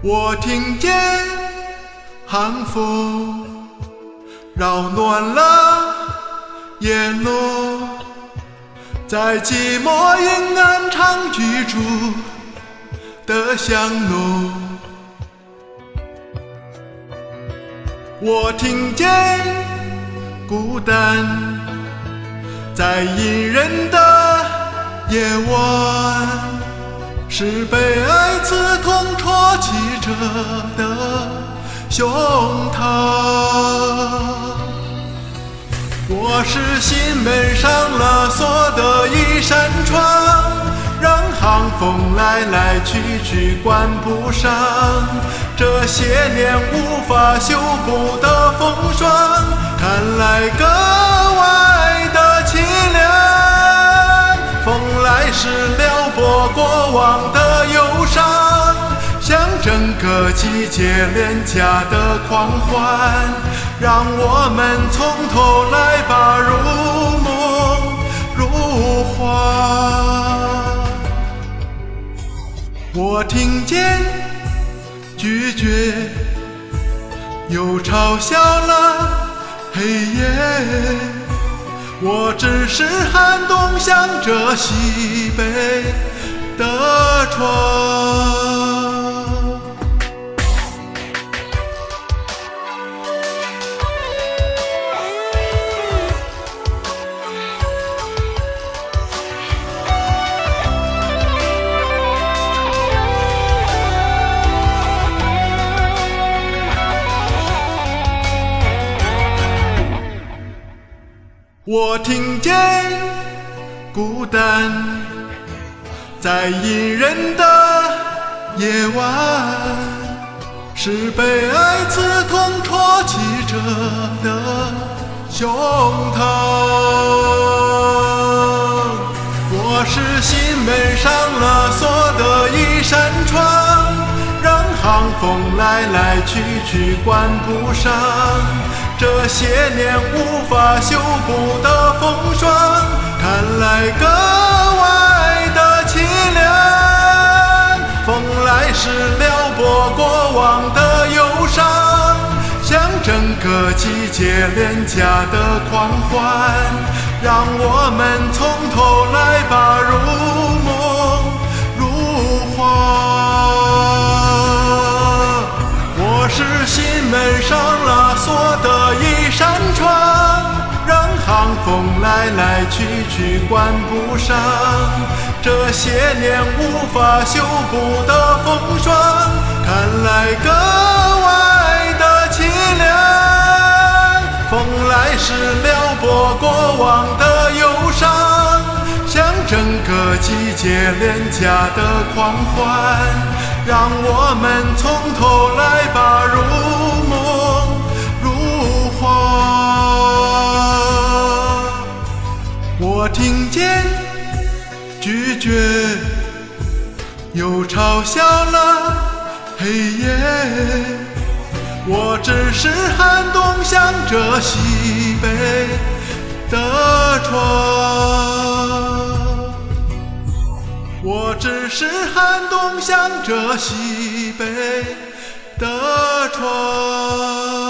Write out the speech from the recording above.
我听见寒风扰乱了夜落，在寂寞阴暗常居住的巷弄。我听见孤单在隐忍的夜晚，是被爱刺痛戳起着的胸膛。我是心门上了锁的一扇窗，让寒风来来去去关不上这些年无法修补的风霜，看来格外的凄凉。风来时撩拨过往的忧伤，像整个季节廉价的狂欢，让我们从头来吧，如梦如幻。我听见拒绝又嘲笑了黑夜，我只是寒冬向着西北的窗。我听见孤单在隐忍的夜晚，是被爱刺痛戳起着的胸膛。我是心门上了锁的一扇窗，让寒风来来去去关不上这些年无法修补的风霜，看来格外的凄凉。风来时撩拨过往的忧伤，像整个季节廉价的狂欢，让我们从头来吧，如梦如幻。我是心门上了锁的一扇窗，让寒风来来去去关不上这些年无法修补的风霜，看来格外的凄凉。风来时撩拨过往的忧伤，像整个季节廉价的狂欢，让我们从头来吧，如梦如幻。我听见拒绝又嘲笑了黑夜，我只是寒冬向着西北的窗。我只是寒冬向着西北的窗。